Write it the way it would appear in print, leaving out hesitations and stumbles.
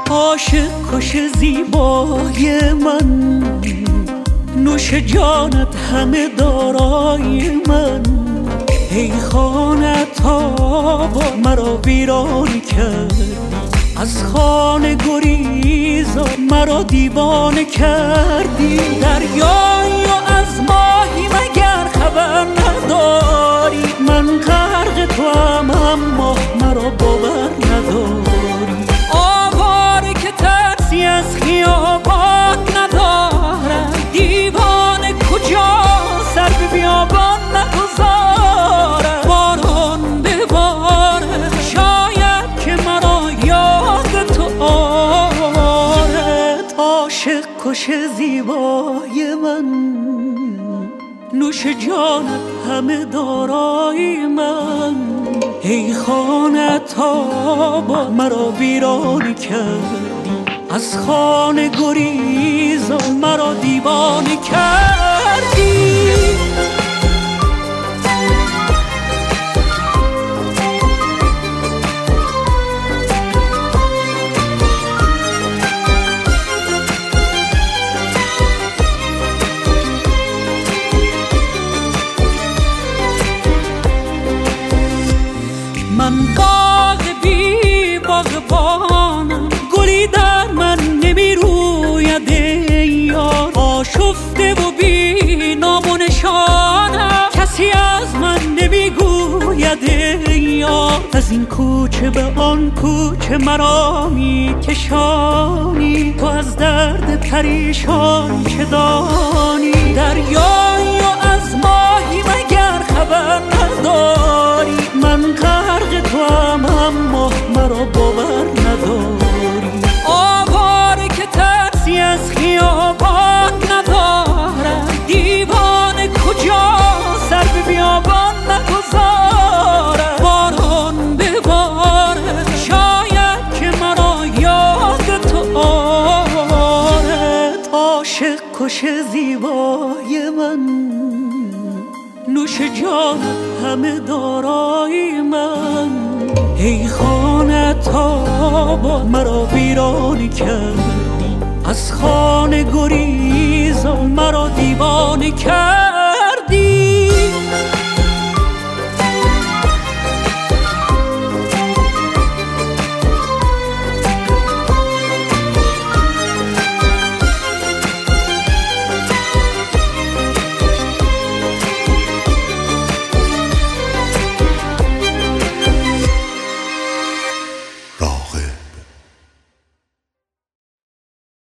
عاشق کش زیبای من، نوش جانت همه دارای من. ای خانه تابا مرا ویران کردی، از خانه گریزا مرا دیوانه کردی. دریایی و از ماهی مگر خبر نداری؟ من غرق توام اما مرا باور نداری. آواره که ترسی از خیابان ندارد، دیوانه کجا سر به بیابان نگذارد. باران بباره شاید که مرا یاد تو آرد. عاشق کش زیبای من، نوش جانت همه دارای من. ای خانه تابا مرا ویران کردی، از خانه گریزا مرا دیوانه کردی. من باغ بی باغبانم، گلی در من نمی روید ای یار. آشفته و بی نام و نشانم، کسی از من نمی گوید ای یار. از این کوچه به آن کوچه مرا می کشانی، تو از درد پریشان چه دانی؟ دریایی و از ماهی مگر خبر نداری؟ من غرق توام اما مرا باور نداری. آواره که ترسی از خیابان ندارد، دیوانه کجا سر به بیابان نگذارد. باران بباره شاید که مرا یاد تو آرد. عاشق کش زیبای من، نوش جان همه دارای من. ای خانه تابا مرا ویران کردی، از خانه گریزا مرا دیوانه کردی. راغ